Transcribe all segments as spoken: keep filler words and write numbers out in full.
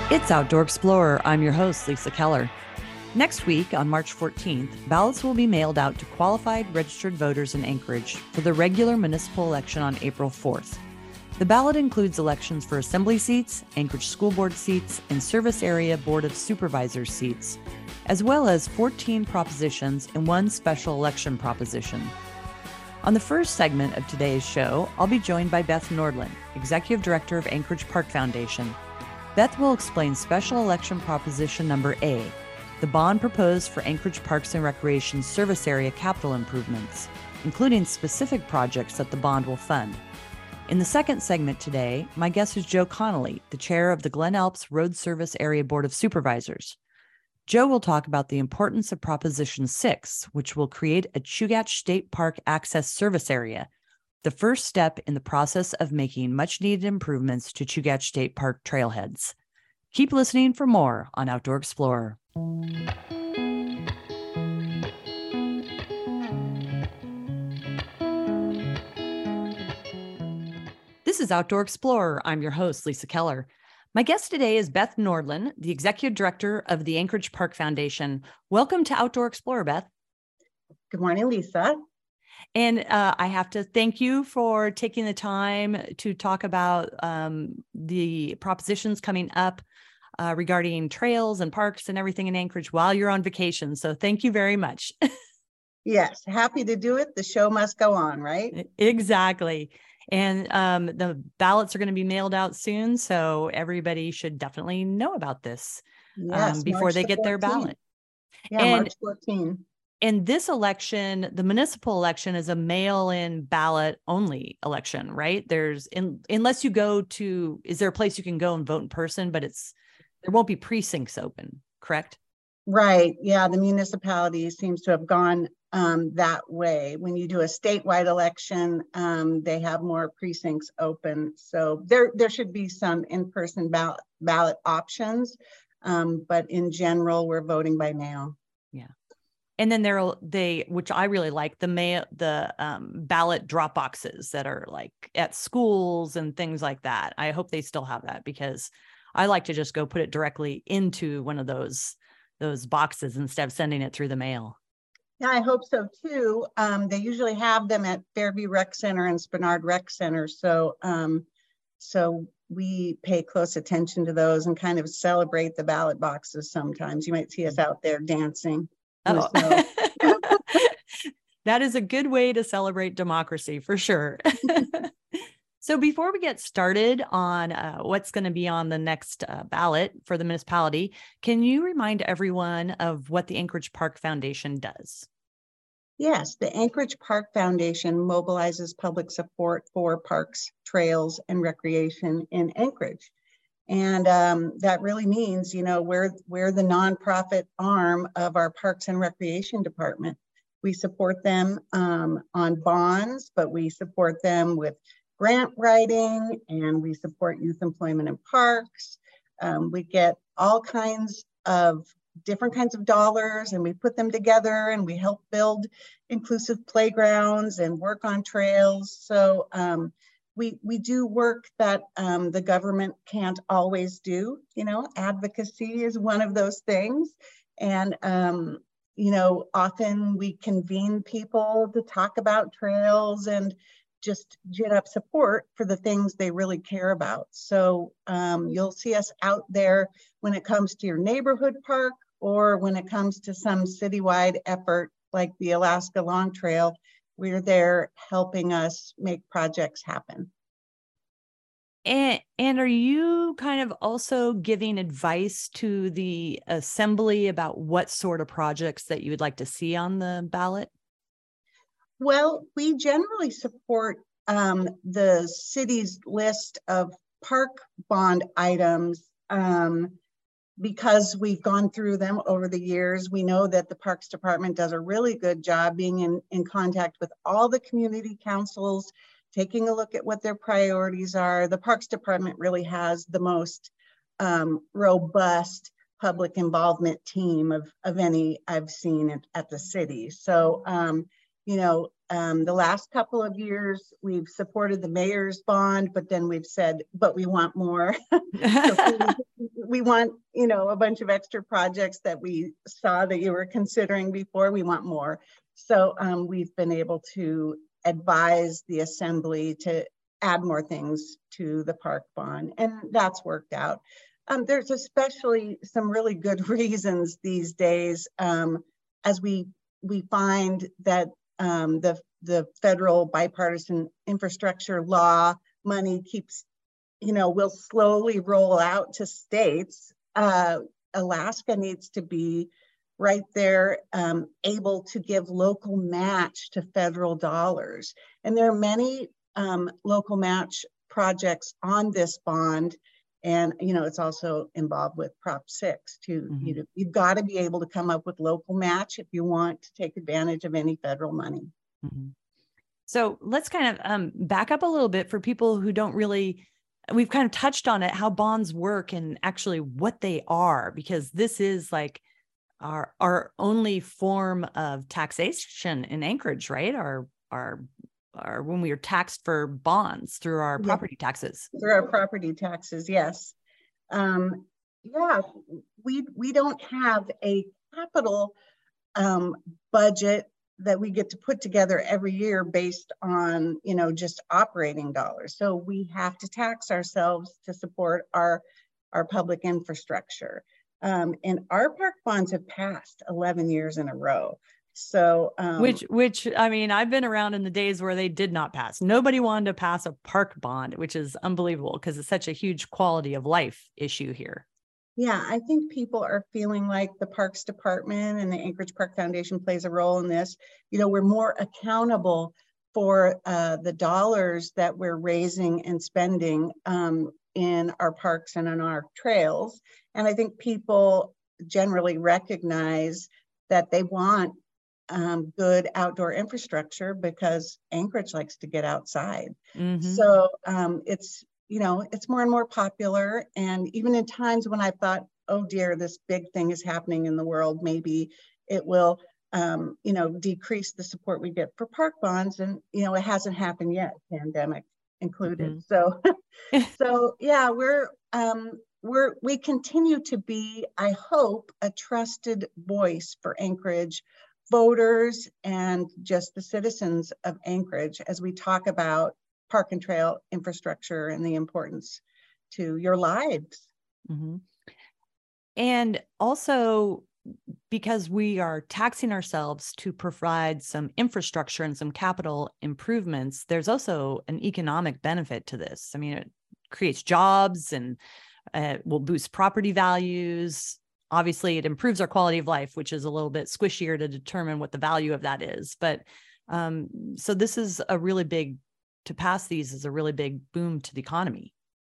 It's Outdoor Explorer. I'm your host, Lisa Keller. Next week, on March fourteenth, ballots will be mailed out to qualified registered voters in Anchorage for the regular municipal election on April fourth. The ballot includes elections for assembly seats, Anchorage School Board seats, and Service Area Board of Supervisors seats, as well as fourteen propositions and one special election proposition. On the first segment of today's show, I'll be joined by Beth Nordlund, Executive Director of Anchorage Park Foundation. Beth will explain Special Election Proposition Number A, the bond proposed for Anchorage Parks and Recreation service area capital improvements, including specific projects that the bond will fund. In the second segment today, my guest is Joe Connolly, the chair of the Glen Alps Road Service Area Board of Supervisors. Joe will talk about the importance of Proposition six, which will create a Chugach State Park Access Service Area, the first step in the process of making much-needed improvements to Chugach State Park trailheads. Keep listening for more on Outdoor Explorer. This is Outdoor Explorer. I'm your host, Lisa Keller. My guest today is Beth Nordlund, the Executive Director of the Anchorage Park Foundation. Welcome to Outdoor Explorer, Beth. Good morning, Lisa. And uh, I have to thank you for taking the time to talk about um, the propositions coming up uh, regarding trails and parks and everything in Anchorage while you're on vacation. So thank you very much. Yes, happy to do it. The show must go on, right? Exactly. And um, the ballots are going to be mailed out soon, so everybody should definitely know about this yes, um, before March they the get their fourteenth. ballot. Yeah, and, March fourteenth. And this election, the municipal election, is a mail-in ballot only election, right? There's, in, unless you go to, is there a place you can go and vote in person, but it's, there won't be precincts open, correct? Right. Yeah, the municipality seems to have gone um, that way. When you do a statewide election, um, they have more precincts open. So there, there should be some in-person ballot, ballot options, um, but in general, we're voting by mail. Yeah. And then there are they, which I really like, the mail, the um, ballot drop boxes that are like at schools and things like that. I hope they still have that because I like to just go put it directly into one of those those boxes instead of sending it through the mail. Yeah, I hope so too. Um, they usually have them at Fairview Rec Center and Spenard Rec Center. So, um, so we pay close attention to those and kind of celebrate the ballot boxes sometimes. You might see us out there dancing. Oh, that is a good way to celebrate democracy for sure. So before we get started on uh, what's going to be on the next uh, ballot for the municipality, can you remind everyone of what the Anchorage Park Foundation does? Yes, the Anchorage Park Foundation mobilizes public support for parks, trails, and recreation in Anchorage. And um, that really means, you know, we're, we're the nonprofit arm of our Parks and Recreation Department. We support them um, on bonds, but we support them with grant writing, and we support youth employment in parks. Um, we get all kinds of different kinds of dollars, and we put them together, and we help build inclusive playgrounds and work on trails. So um, we, we do work that um, the government can't always do. You know, advocacy is one of those things. And, um, you know, often we convene people to talk about trails and just gin up support for the things they really care about. So um, you'll see us out there when it comes to your neighborhood park or when it comes to some citywide effort like the Alaska Long Trail. We're there helping us make projects happen. And, and are you kind of also giving advice to the assembly about what sort of projects that you would like to see on the ballot? Well, we generally support um, the city's list of park bond items um, because we've gone through them over the years. We know that the Parks Department does a really good job being in, in contact with all the community councils, taking a look at what their priorities are. The Parks Department really has the most um, robust public involvement team of, of any I've seen at, at the city. So, um, you know, um, the last couple of years, we've supported the mayor's bond, but then we've said, but we want more. So we, we want, you know, a bunch of extra projects that we saw that you were considering before. We want more. So um, we've been able to advise the assembly to add more things to the park bond, and that's worked out. Um, there's especially some really good reasons these days um, as we we find that um, the the federal bipartisan infrastructure law money keeps, you know, will slowly roll out to states. Uh, Alaska needs to be right there, um, able to give local match to federal dollars. And there are many um, local match projects on this bond. And, you know, it's also involved with Prop six too. Mm-hmm. You know, you've got to be able to come up with local match if you want to take advantage of any federal money. Mm-hmm. So let's kind of um, back up a little bit for people who don't really, we've kind of touched on it, how bonds work and actually what they are, because this is like our, our only form of taxation in Anchorage, right? Our, our, our, when we are taxed for bonds through our property yeah. taxes. Through our property taxes, yes. Um, yeah, we, we don't have a capital um, budget that we get to put together every year based on, you know, just operating dollars. So we have to tax ourselves to support our, our public infrastructure. Um, and our park bonds have passed eleven years in a row. So, um, which, which, I mean, I've been around in the days where they did not pass. Nobody wanted to pass a park bond, which is unbelievable because it's such a huge quality of life issue here. Yeah, I think people are feeling like the Parks Department and the Anchorage Park Foundation plays a role in this. You know, we're more accountable for uh, the dollars that we're raising and spending um, in our parks and on our trails. And I think people generally recognize that they want um, good outdoor infrastructure because Anchorage likes to get outside. Mm-hmm. So um, it's you know, it's more and more popular. And even in times when I thought, oh dear, this big thing is happening in the world, maybe it will, um, you know, decrease the support we get for park bonds. And, you know, it hasn't happened yet, pandemic included. Mm-hmm. So, so yeah, we're, um, we're, we continue to be, I hope, a trusted voice for Anchorage voters and just the citizens of Anchorage as we talk about park and trail infrastructure and the importance to your lives. Mm-hmm. And also because we are taxing ourselves to provide some infrastructure and some capital improvements, there's also an economic benefit to this. I mean, it creates jobs and uh, will boost property values. Obviously, it improves our quality of life, which is a little bit squishier to determine what the value of that is. But um, so this is a really big to pass these is a really big boom to the economy.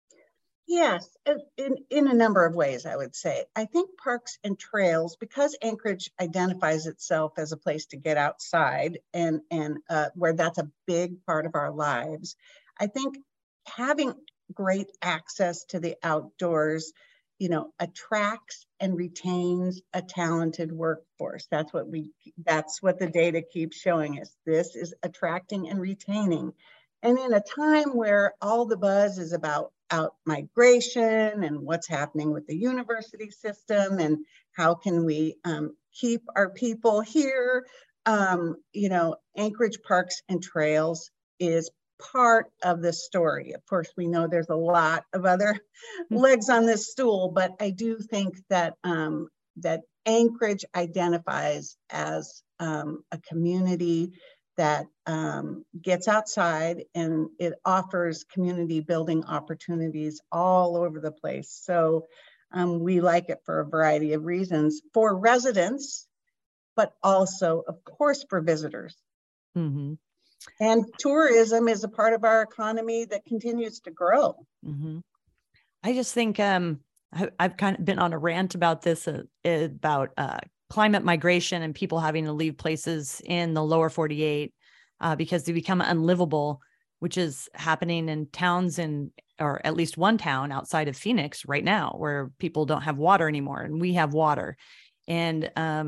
Yes, in, in a number of ways, I would say. I think parks and trails, because Anchorage identifies itself as a place to get outside and, and uh, where that's a big part of our lives, I think having great access to the outdoors, you know, attracts and retains a talented workforce. That's what we, that's what the data keeps showing us. This is attracting and retaining. And in a time where all the buzz is about out migration and what's happening with the university system and how can we um, keep our people here, um, you know, Anchorage Parks and Trails is part of the story. Of course, we know there's a lot of other legs on this stool, but I do think that um, that Anchorage identifies as um, a community that um, gets outside and it offers community building opportunities all over the place. So um, we like it for a variety of reasons for residents, but also, of course, for visitors. Mm-hmm. And tourism is a part of our economy that continues to grow. Mm-hmm. I just think um, I, I've kind of been on a rant about this, uh, about uh, climate migration and people having to leave places in the lower forty-eight uh, because they become unlivable, which is happening in towns in, or at least one town outside of Phoenix right now, where people don't have water anymore and we have water. And um,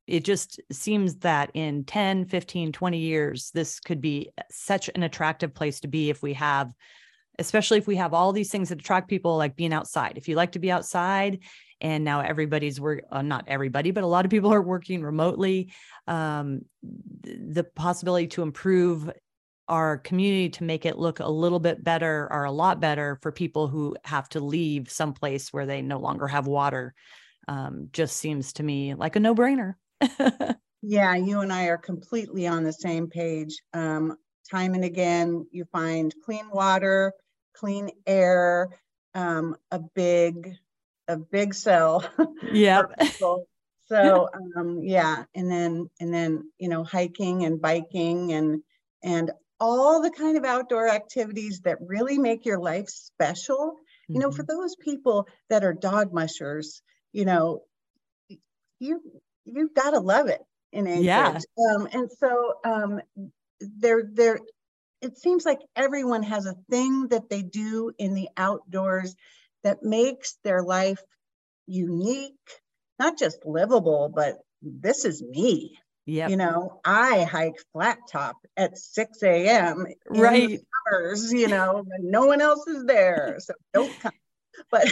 it just seems that in ten, fifteen, twenty years, this could be such an attractive place to be if we have, especially if we have all these things that attract people, like being outside. If you like to be outside, and now everybody's work, uh, not everybody, but a lot of people are working remotely, um, the possibility to improve our community to make it look a little bit better or a lot better for people who have to leave someplace where they no longer have water, um, just seems to me like a no-brainer. Yeah, you and I are completely on the same page. Um, time and again, you find clean water, clean air, um, a big, a big sell. Yeah. So um, yeah, and then and then you know, hiking and biking and and all the kind of outdoor activities that really make your life special. Mm-hmm. You know, for those people that are dog mushers, you know, you you've got to love it in Anchorage. Yeah. Um, and so um, there there it seems like everyone has a thing that they do in the outdoors that makes their life unique, not just livable, but this is me. Yeah. You know, I hike flat top at six a.m. Right. in the summers, you know, and no one else is there. So don't come. But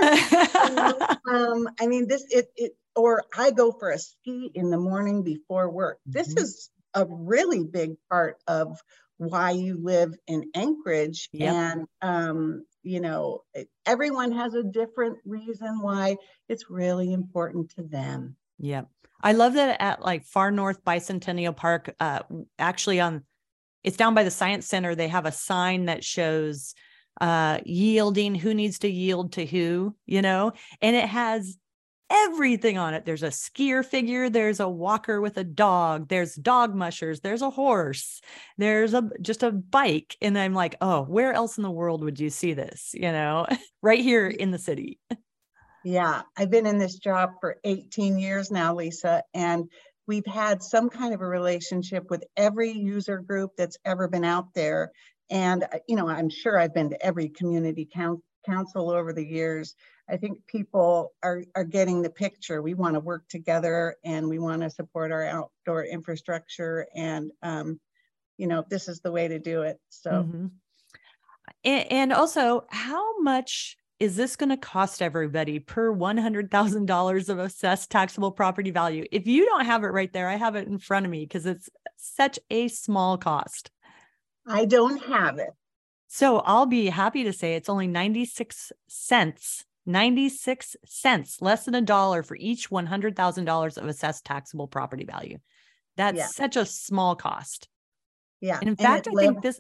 um, I mean, this, it, it, or I go for a ski in the morning before work. Mm-hmm. This is a really big part of why you live in Anchorage. Yep. And, um, you know, everyone has a different reason why it's really important to them. Yeah. I love that at like Far North Bicentennial Park, uh, actually on, it's down by the Science Center. They have a sign that shows uh, yielding, who needs to yield to who, you know, and it has everything on it. There's a skier figure. There's a walker with a dog. There's dog mushers. There's a horse. There's a, just a bike. And I'm like, oh, where else in the world would you see this? You know, right here in the city. Yeah, I've been in this job for eighteen years now, Lisa, and we've had some kind of a relationship with every user group that's ever been out there. And, you know, I'm sure I've been to every community council council over the years. I think people are, are getting the picture. We want to work together and we want to support our outdoor infrastructure. And, um, you know, this is the way to do it. So, mm-hmm. and, and also, how much is this going to cost everybody per one hundred thousand dollars of assessed taxable property value? If you don't have it right there, I have it in front of me because it's such a small cost. I don't have it. So I'll be happy to say it's only ninety-six cents, ninety-six cents, less than a dollar for each one hundred thousand dollars of assessed taxable property value. That's yeah. such a small cost. Yeah. And in and fact, I lev- think this,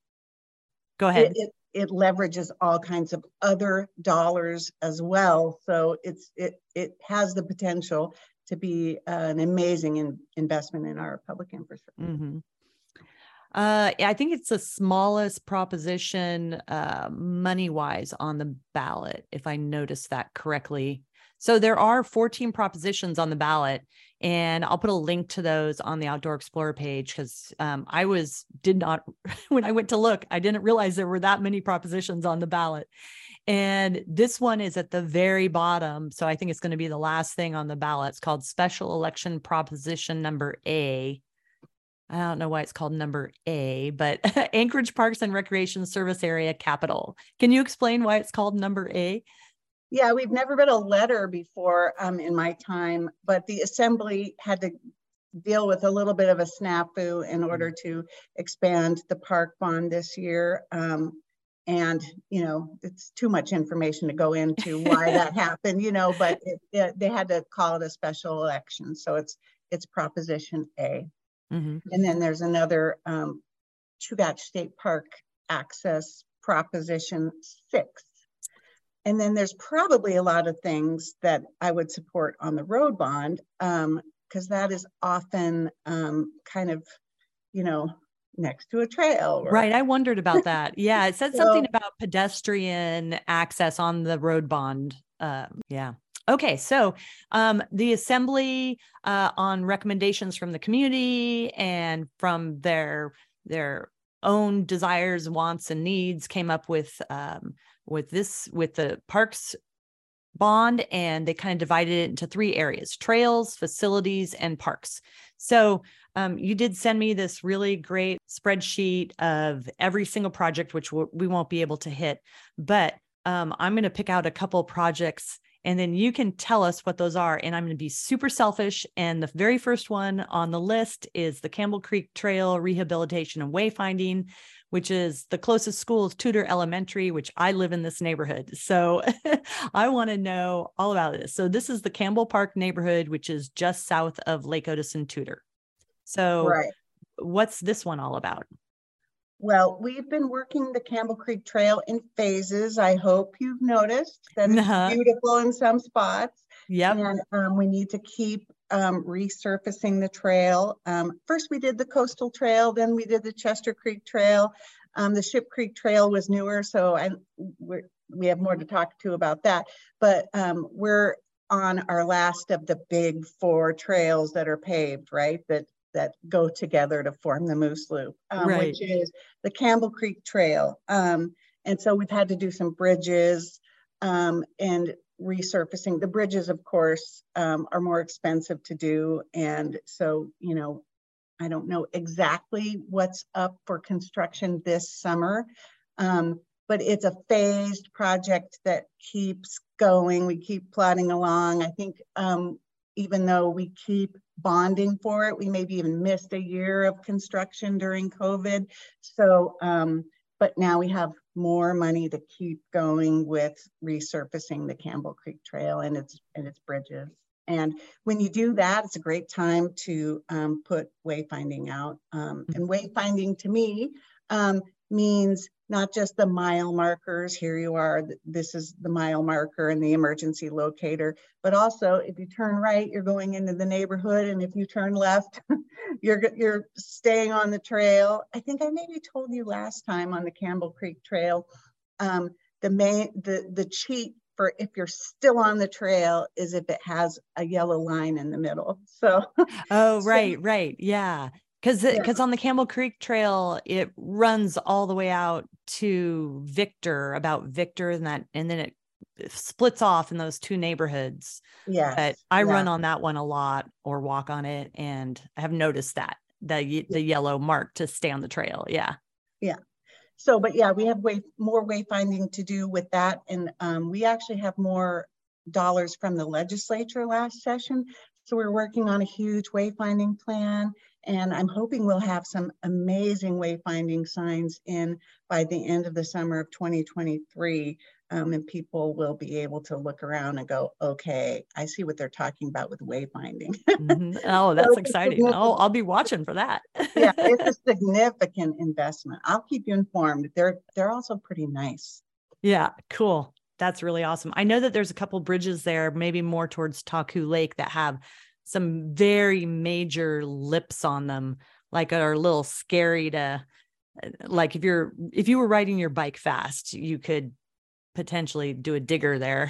go ahead. It, it, it leverages all kinds of other dollars as well. So it's it it has the potential to be an amazing in, investment in our public infrastructure. Mm-hmm. Uh, I think it's the smallest proposition uh, money-wise on the ballot, if I noticed that correctly. So there are fourteen propositions on the ballot, and I'll put a link to those on the Outdoor Explorer page because um, I was did not when I went to look, I didn't realize there were that many propositions on the ballot. And this one is at the very bottom. So I think it's going to be the last thing on the ballot. It's called Special Election Proposition Number A. I don't know why it's called number A, but Anchorage Parks and Recreation Service Area Capital. Can you explain why it's called number A? Yeah, we've never read a letter before um, in my time, but the assembly had to deal with a little bit of a snafu in order to expand the park bond this year. Um, and, you know, it's too much information to go into why that happened, you know, but it, it, they had to call it a special election. So it's it's Proposition A. Mm-hmm. And then there's another um, Chugach State Park access Proposition six. And then there's probably a lot of things that I would support on the road bond because um, that is often um, kind of, you know, next to a trail. Or... Right. I wondered about that. Yeah. It said so, something about pedestrian access on the road bond. Uh, yeah. Okay. So um, the assembly uh, on recommendations from the community and from their, their own desires, wants, and needs came up with um, with this, with the parks bond, and they kind of divided it into three areas: trails, facilities, and parks. So um, you did send me this really great spreadsheet of every single project, which we won't be able to hit, but um, I'm going to pick out a couple projects, and then you can tell us what those are. And I'm going to be super selfish. And the very first one on the list is the Campbell Creek Trail Rehabilitation and Wayfinding, which is the closest school is Tudor Elementary, which I live in this neighborhood. So I want to know all about this. So this is the Campbell Park neighborhood, which is just south of Lake Otis and Tudor. So Right. What's this one all about? Well, we've been working the Campbell Creek Trail in phases. I hope you've noticed that it's uh-huh. beautiful in some spots. Yep. And um, we need to keep um, resurfacing the trail. Um, first, we did the Coastal Trail, then we did the Chester Creek Trail. Um, the Ship Creek Trail was newer, so I, we're, we have more to talk to about that. But um, we're on our last of the big four trails that are paved, right? That that go together to form the Moose Loop, um, right. which is the Campbell Creek Trail. Um, and so we've had to do some bridges um, and resurfacing. The bridges, of course, um, are more expensive to do. And so, you know, I don't know exactly what's up for construction this summer, um, but it's a phased project that keeps going. We keep plodding along. I think um, even though we keep bonding for it, we maybe even missed a year of construction during COVID. So, um, but now we have more money to keep going with resurfacing the Campbell Creek Trail and its and its bridges. And when you do that, it's a great time to um, put wayfinding out. Um, and wayfinding to me um, means not just the mile markers, here you are, this is the mile marker and the emergency locator, but also if you turn right, you're going into the neighborhood, and if you turn left, you're, you're staying on the trail. I think I maybe told you last time on the Campbell Creek Trail, um, the, main, the, the cheat for if you're still on the trail is if it has a yellow line in the middle. So, oh, right, so, right. Yeah. Because because yeah. on the Campbell Creek Trail, it runs all the way out to Victor, about Victor, and that, and then it splits off in those two neighborhoods. Yeah, but I yeah. run on that one a lot, or walk on it, and I have noticed that the the yellow mark to stay on the trail. Yeah, yeah. So, but yeah, we have way more wayfinding to do with that, and um, we actually have more dollars from the legislature last session. So we're working on a huge wayfinding plan, and I'm hoping we'll have some amazing wayfinding signs in by the end of the summer of twenty twenty-three, um, and people will be able to look around and go, okay, I see what they're talking about with wayfinding. Mm-hmm. Oh, that's so exciting. Oh, I'll be watching for that. Yeah, it's a significant investment. I'll keep you informed. They're, they're also pretty nice. Yeah, cool. That's really awesome. I know that there's a couple bridges there, maybe more towards Taku Lake, that have some very major lips on them, like are a little scary to, like if you're, if you were riding your bike fast, you could potentially do a digger there.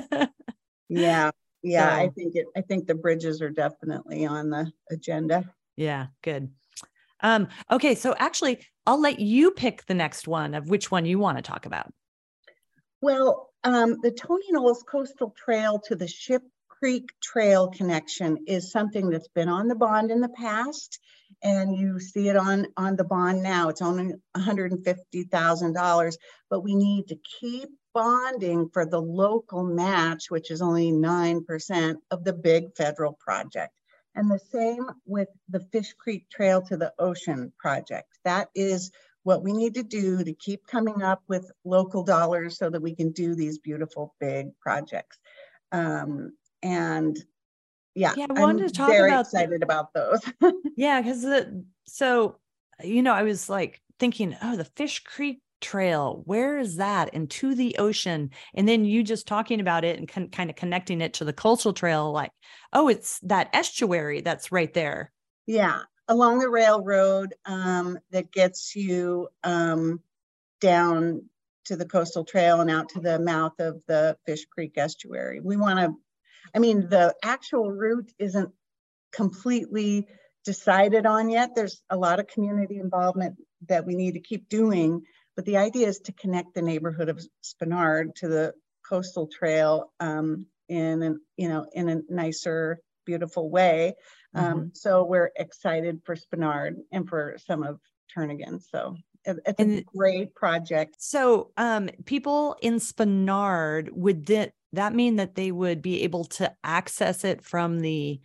yeah. Yeah. So, I think it, I think the bridges are definitely on the agenda. Yeah. Good. Um, okay. So actually I'll let you pick the next one of which one you want to talk about. Well, um, the Tony Knowles Coastal Trail to the Ship Creek Trail connection is something that's been on the bond in the past, and you see it on, on the bond now. It's only one hundred fifty thousand dollars, but we need to keep bonding for the local match, which is only nine percent of the big federal project. And the same with the Fish Creek Trail to the Ocean project. That is what we need to do to keep coming up with local dollars so that we can do these beautiful big projects. Um, and yeah, yeah I wanted I'm to talk very about excited the, about those. yeah, because so, you know, I was like thinking, oh, the Fish Creek Trail, where is that? And to the ocean. And then you just talking about it and con- kind of connecting it to the Coastal Trail, like, oh, it's that estuary that's right there. Yeah. Along the railroad um, that gets you um, down to the Coastal Trail and out to the mouth of the Fish Creek estuary. We want to, I mean, the actual route isn't completely decided on yet. There's a lot of community involvement that we need to keep doing, but the idea is to connect the neighborhood of Spenard to the coastal trail um, in an, you know, in a nicer, beautiful way. Um, mm-hmm. So we're excited for Spenard and for some of Turnagain. So it, it's and a great project. So um, people in Spenard, would that, that mean that they would be able to access it from the,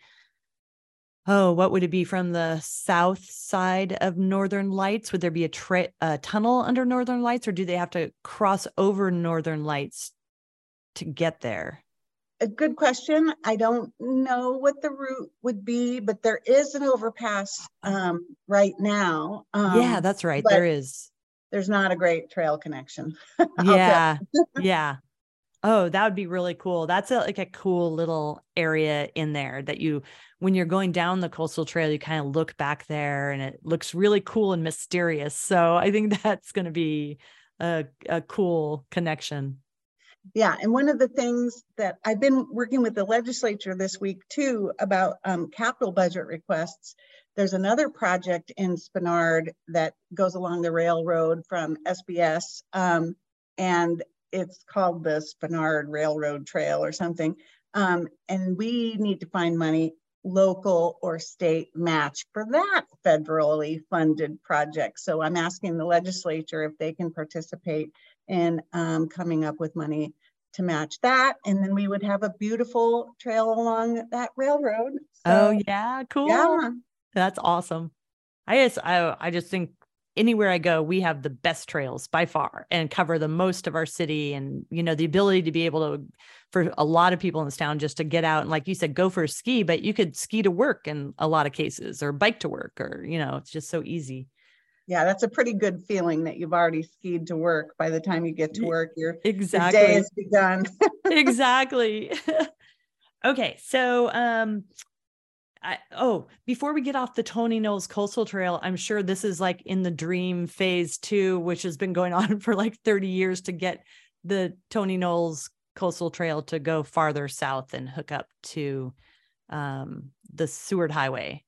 oh, what would it be, from the south side of Northern Lights? Would there be a, tra- a tunnel under Northern Lights, or do they have to cross over Northern Lights to get there? A good question. I don't know what the route would be, but there is an overpass um, right now. Um, yeah, that's right. There is. There's not a great trail connection. Yeah. Yeah. Oh, that would be really cool. That's a, like a cool little area in there that you, when you're going down the coastal trail, you kind of look back there and it looks really cool and mysterious. So I think that's going to be a, a cool connection. Yeah. And one of the things that I've been working with the legislature this week too about um, capital budget requests. There's another project in Spenard that goes along the railroad from S B S. Um, and it's called the Spenard Railroad Trail or something. Um, and we need to find money, local or state match, for that federally funded project. So I'm asking the legislature if they can participate in um, coming up with money to match that. And then we would have a beautiful trail along that railroad. So, oh yeah, cool. Yeah. That's awesome. I just, I, I just think anywhere I go, we have the best trails by far and cover the most of our city. And, you know, the ability to be able to, for a lot of people in this town, just to get out and, like you said, go for a ski, but you could ski to work in a lot of cases, or bike to work, or, you know, it's just so easy. Yeah, that's a pretty good feeling that you've already skied to work. By the time you get to work, your, exactly. your day has begun. Exactly. Okay. So, um, I, oh, before we get off the Tony Knowles Coastal Trail, I'm sure this is like in the dream phase two, which has been going on for like thirty years, to get the Tony Knowles Coastal Trail to go farther south and hook up to um, the Seward Highway.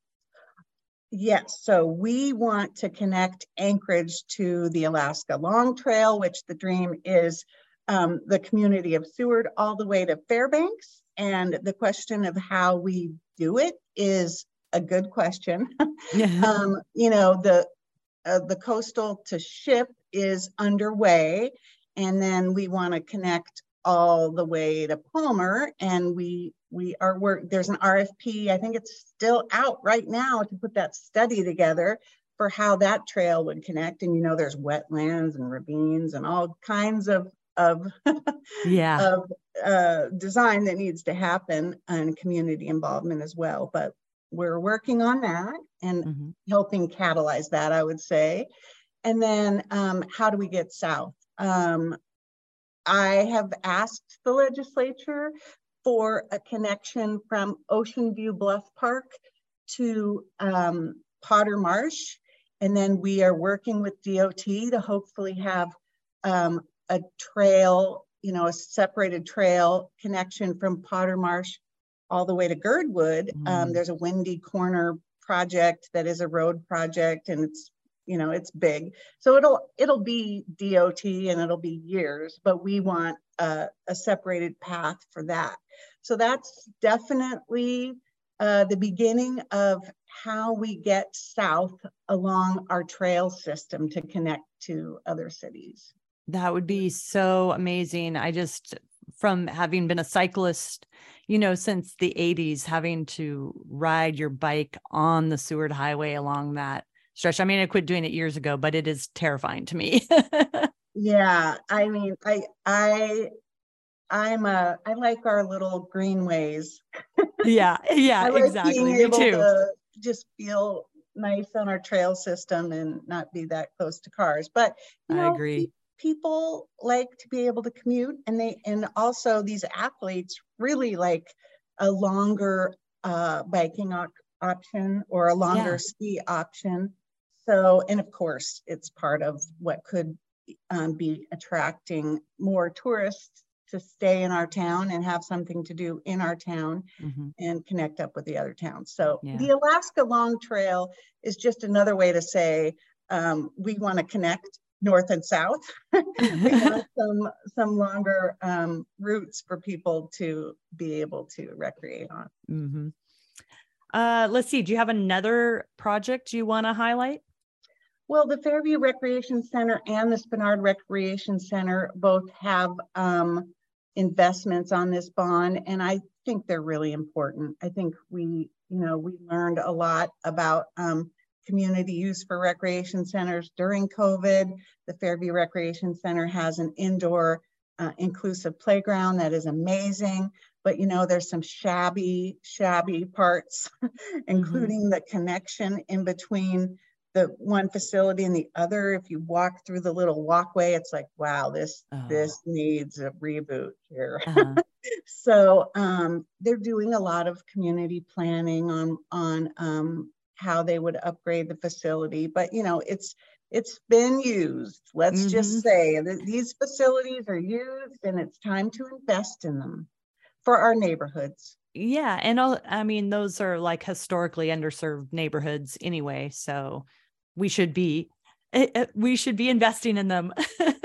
Yes, so we want to connect Anchorage to the Alaska Long Trail, which the dream is um, the community of Seward all the way to Fairbanks. And the question of how we do it is a good question. um, you know, the uh, the coastal to ship is underway, and then we want to connect all the way to Palmer, and we we are work. There's an R F P. I think it's still out right now to put that study together for how that trail would connect. And you know, there's wetlands and ravines and all kinds of of yeah of uh, design that needs to happen, and community involvement as well. But we're working on that and mm-hmm. helping catalyze that, I would say. And then um, how do we get south? Um, I have asked the legislature for a connection from Ocean View Bluff Park to um, Potter Marsh. And then we are working with D O T to hopefully have um, a trail, you know, a separated trail connection from Potter Marsh all the way to Girdwood. Mm. Um, there's a Windy Corner project that is a road project, and it's, you know, it's big. So it'll it'll be D O T and it'll be years, but we want a, a separated path for that. So that's definitely uh, the beginning of how we get south along our trail system to connect to other cities. That would be so amazing. I just, from having been a cyclist, you know, since the eighties, having to ride your bike on the Seward Highway along that stretch. I mean, I quit doing it years ago, but it is terrifying to me. Yeah. I mean, I, I, I'm a, I like our little greenways. Yeah. Yeah, I like exactly. being Me able too. to just feel nice on our trail system and not be that close to cars. But you know, I agree. People like to be able to commute, and they, and also these athletes really like a longer uh, biking op- option or a longer yeah. ski option. So, and of course, it's part of what could um, be attracting more tourists to stay in our town and have something to do in our town mm-hmm. and connect up with the other towns. So yeah. the Alaska Long Trail is just another way to say um, we want to connect north and south. We want some, some longer um, routes for people to be able to recreate on. Mm-hmm. Uh, let's see, do you have another project you want to highlight? Well, the Fairview Recreation Center and the Spenard Recreation Center both have um, investments on this bond, and I think they're really important. I think we, you know, we learned a lot about um, community use for recreation centers during COVID. The Fairview Recreation Center has an indoor uh, inclusive playground that is amazing, but you know, there's some shabby, shabby parts, including mm-hmm. the connection in between the one facility and the other. If you walk through the little walkway, it's like, wow, this oh. this needs a reboot here. Uh-huh. So um, they're doing a lot of community planning on on um, how they would upgrade the facility. But you know, it's it's been used. Let's mm-hmm. just say that these facilities are used, and it's time to invest in them for our neighborhoods. Yeah, and I'll, I mean, those are like historically underserved neighborhoods anyway, so we should be we should be investing in them.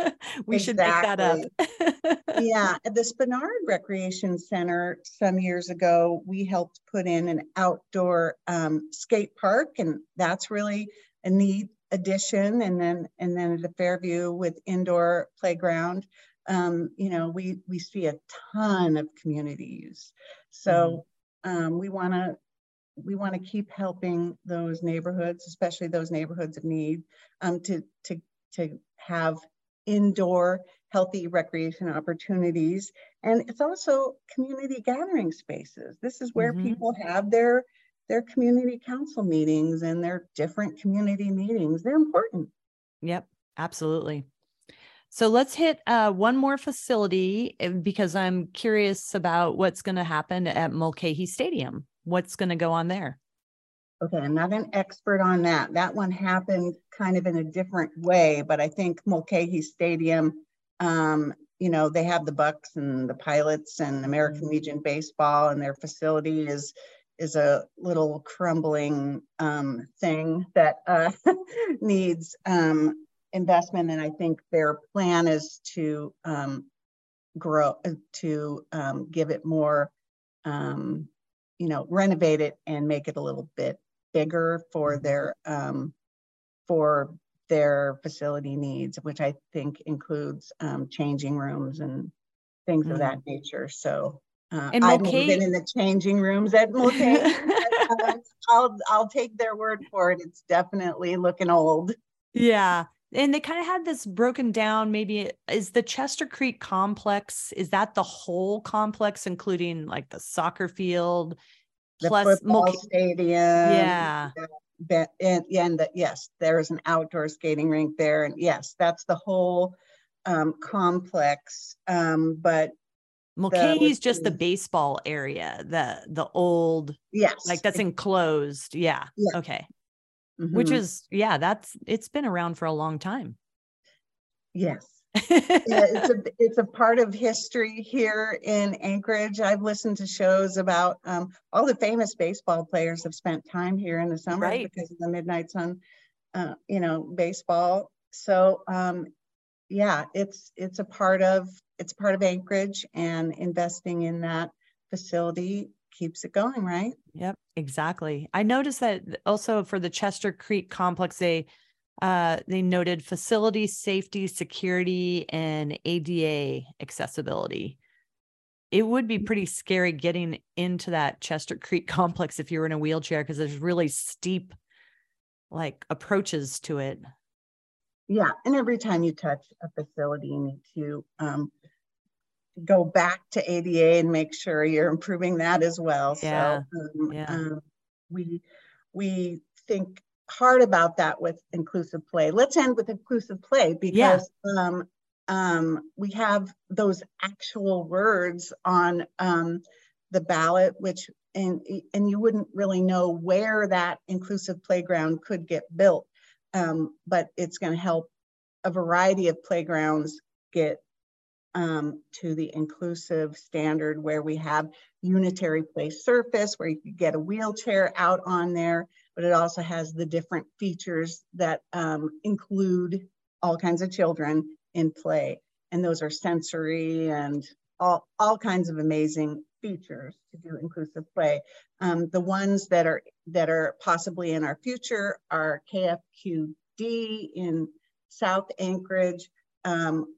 We exactly. should make that up. Yeah, at the Spenard Recreation Center some years ago, we helped put in an outdoor um, skate park, and that's really a neat addition. And then, and then at the Fairview with indoor playground, um, you know, we we see a ton of community use. So mm-hmm. um, we want to. We want to keep helping those neighborhoods, especially those neighborhoods of need, um, to, to, to have indoor healthy recreation opportunities. And it's also community gathering spaces. This is where mm-hmm. people have their, their community council meetings and their different community meetings. They're important. Yep, absolutely. So let's hit uh, one more facility, because I'm curious about what's going to happen at Mulcahy Stadium. What's going to go on there? Okay, I'm not an expert on that. That one happened kind of in a different way, but I think Mulcahy Stadium, um, you know, they have the Bucks and the Pilots and American mm-hmm. Legion baseball, and their facility is is a little crumbling um, thing that uh, needs um, investment. And I think their plan is to um, grow, to um, give it more, um, you know, renovate it and make it a little bit bigger for their um, for their facility needs, which I think includes um, changing rooms and things mm. of that nature. So uh, I've never been in the changing rooms at Mulcahy. uh, I'll I'll take their word for it. It's definitely looking old. Yeah. And they kind of had this broken down. Maybe is the Chester Creek complex, is that the whole complex, including like the soccer field, the plus football Mulcahy stadium? Yeah. yeah. And, and the, yes, there's an outdoor skating rink there. And yes, that's the whole um, complex. Um, but Mulcahy's the, just the baseball area, the the old, yes, like that's enclosed. Yeah. yeah. Okay. Mm-hmm. Which is, yeah, that's, it's been around for a long time. Yes. Yeah, it's a, it's a part of history here in Anchorage. I've listened to shows about um, all the famous baseball players have spent time here in the summer right. because of the Midnight Sun, uh, you know, baseball. So um, yeah, it's, it's a part of, it's part of Anchorage, and investing in that facility keeps it going, right? Yep, exactly. I noticed that also for the Chester Creek complex, they uh, they noted facility safety, security, and A D A accessibility. It would be pretty scary getting into that Chester Creek complex if you were in a wheelchair, because there's really steep like approaches to it. Yeah, and every time you touch a facility, you need to um, go back to A D A and make sure you're improving that as well. Yeah. So um, yeah. um, we we think hard about that with inclusive play. Let's end with inclusive play, because yeah. um, um, we have those actual words on um, the ballot, which and and you wouldn't really know where that inclusive playground could get built, um, but it's going to help a variety of playgrounds get Um, to the inclusive standard, where we have unitary play surface, where you could get a wheelchair out on there, but it also has the different features that um, include all kinds of children in play. And those are sensory and all, all kinds of amazing features to do inclusive play. Um, the ones that are that are possibly in our future are K F Q D in South Anchorage. Um,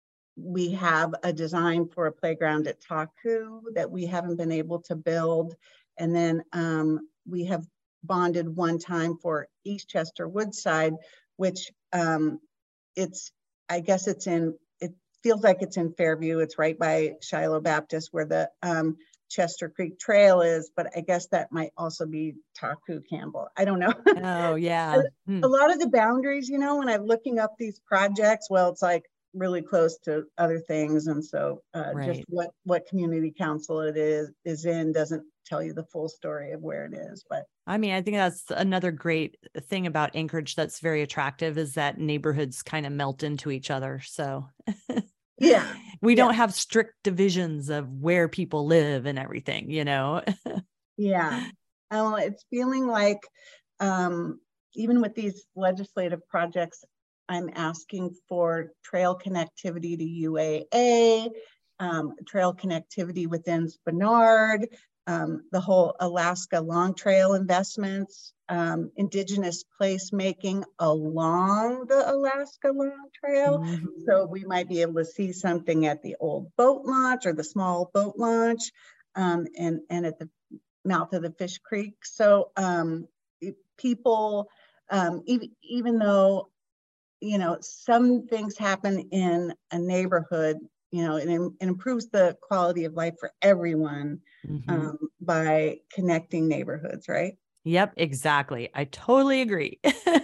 we have a design for a playground at Taku that we haven't been able to build. And then um, we have bonded one time for Eastchester Woodside, which um, it's, I guess it's in, it feels like it's in Fairview. It's right by Shiloh Baptist where the um, Chester Creek Trail is, but I guess that might also be Taku Campbell. I don't know. Oh, yeah. a, hmm. a lot of the boundaries, you know, when I'm looking up these projects, well, it's like really close to other things. And so uh, Right. just what, what community council it is, is in doesn't tell you the full story of where it is. But I mean, I think that's another great thing about Anchorage that's very attractive is that neighborhoods kind of melt into each other. So yeah, we yeah. don't have strict divisions of where people live and everything, you know? yeah. Oh, it's feeling like um, even with these legislative projects, I'm asking for trail connectivity to U A A, um, trail connectivity within Spenard, um, the whole Alaska Long Trail investments, um, indigenous placemaking along the Alaska Long Trail. Mhm. So we might be able to see something at the old boat launch or the small boat launch um, and, and at the mouth of the Fish Creek. So um, people, um, even, even though you know, some things happen in a neighborhood, you know, it, it improves the quality of life for everyone Mhm. um, by connecting neighborhoods, right? Yep, exactly. I totally agree.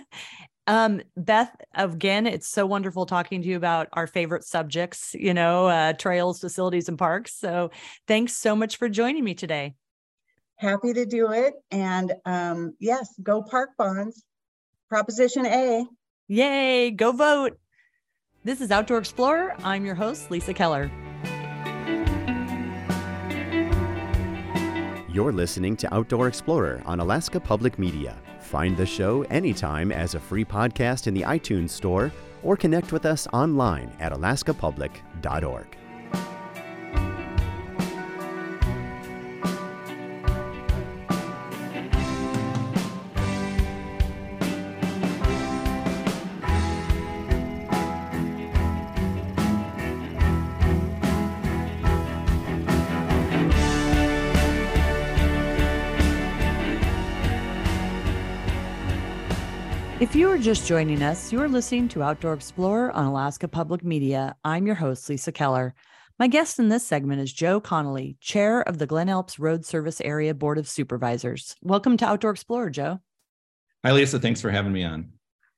um, Beth, again, it's so wonderful talking to you about our favorite subjects, you know, uh, trails, facilities, and parks. So thanks so much for joining me today. Happy to do it. And um, yes, go park bonds. Proposition A. Yay, go vote. This is Outdoor Explorer. I'm your host, Lisa Keller. You're listening to Outdoor Explorer on Alaska Public Media. Find the show anytime as a free podcast in the iTunes Store or connect with us online at alaska public dot org. If you are just joining us, you are listening to Outdoor Explorer on Alaska Public Media. I'm your host, Lisa Keller. My guest in this segment is Joe Connolly, Chair of the Glen Alps Road Service Area Board of Supervisors. Welcome to Outdoor Explorer, Joe. Hi, Lisa. Thanks for having me on.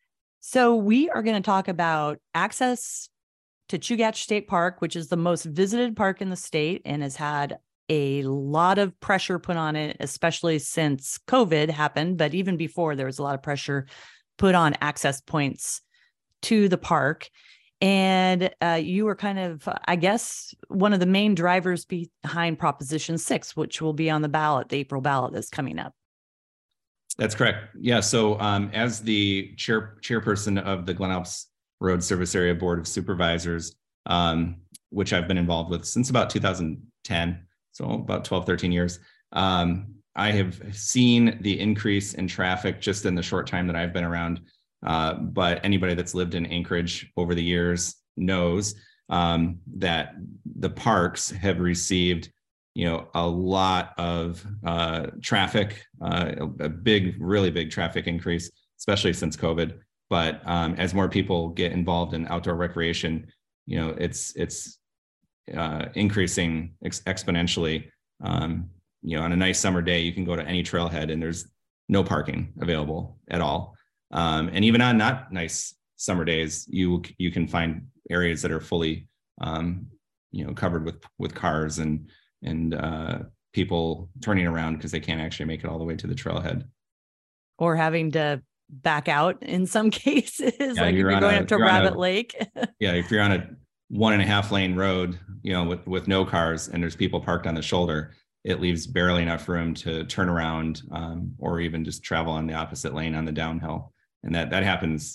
So we are going to talk about access to Chugach State Park, which is the most visited park in the state and has had a lot of pressure put on it, especially since COVID happened. But even before, there was a lot of pressure put on access points to the park. And uh, you were kind of, I guess, one of the main drivers behind Proposition six, which will be on the ballot, the April ballot that's coming up. That's correct. Yeah. So um, as the chair chairperson of the Glen Alps Road Service Area Board of Supervisors, um, which I've been involved with since about two thousand ten, so about twelve, thirteen years, um, I have seen the increase in traffic just in the short time that I've been around. Uh, but anybody that's lived in Anchorage over the years knows um, that the parks have received, you know, a lot of uh, traffic, uh, a, a big, really big traffic increase, especially since COVID. But um, as more people get involved in outdoor recreation, you know, it's it's uh, increasing ex- exponentially. Um, you know, on a nice summer day, you can go to any trailhead and there's no parking available at all. Um, and even on not nice summer days, you you can find areas that are fully, um, you know, covered with with cars and and uh, people turning around because they can't actually make it all the way to the trailhead, or having to back out in some cases, yeah, like if you're going a, up to Rabbit a, Lake. Yeah, if you're on a one and a half lane road, you know, with with no cars and there's people parked on the shoulder, it leaves barely enough room to turn around um, or even just travel on the opposite lane on the downhill. And that that happens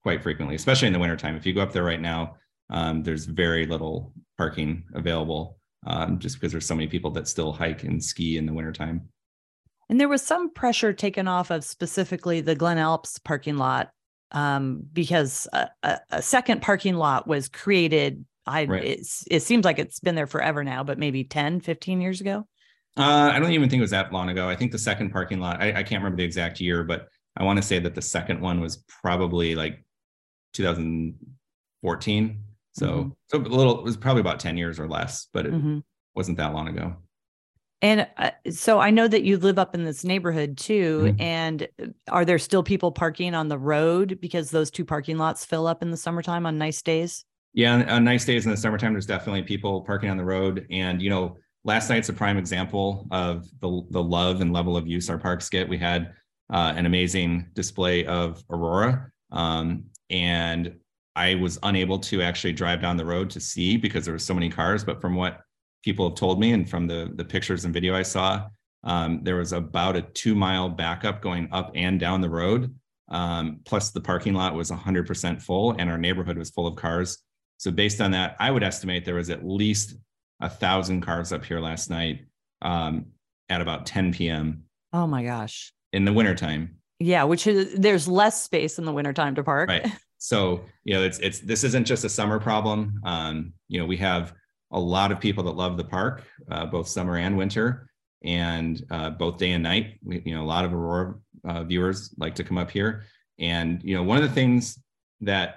quite frequently, especially in the wintertime. If you go up there right now, um, there's very little parking available um, just because there's so many people that still hike and ski in the wintertime. And there was some pressure taken off of specifically the Glen Alps parking lot um, because a, a, a second parking lot was created. I right. it's, it seems like it's been there forever now, but maybe ten, fifteen years ago. Uh, I don't even think it was that long ago. I think the second parking lot, I, I can't remember the exact year, but I want to say that the second one was probably like two thousand fourteen. So, mm-hmm. so a little, it was probably about ten years or less, but it mm-hmm. wasn't that long ago. And uh, so I know that you live up in this neighborhood too. Mm-hmm. And are there still people parking on the road because those two parking lots fill up in the summertime on nice days? Yeah, on nice days in the summertime, there's definitely people parking on the road. And, you know, last night's a prime example of the, the love and level of use our parks get. We had uh, an amazing display of Aurora. Um, and I was unable to actually drive down the road to see because there were so many cars. But from what people have told me and from the, the pictures and video I saw, um, there was about a two mile backup going up and down the road. Um, plus the parking lot was one hundred percent full and our neighborhood was full of cars. So based on that, I would estimate there was at least a thousand cars up here last night um, at about ten p.m. Oh my gosh. In the wintertime. Yeah, which is, there's less space in the wintertime to park. Right. So, you know, it's, it's, this isn't just a summer problem. Um, you know, we have a lot of people that love the park, uh, both summer and winter, and uh, both day and night. We, you know, a lot of Aurora uh, viewers like to come up here. And, you know, one of the things that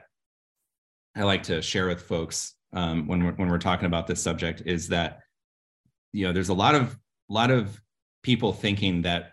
I like to share with folks um, when we're, when we're talking about this subject is that, you know, there's a lot of, lot of people thinking that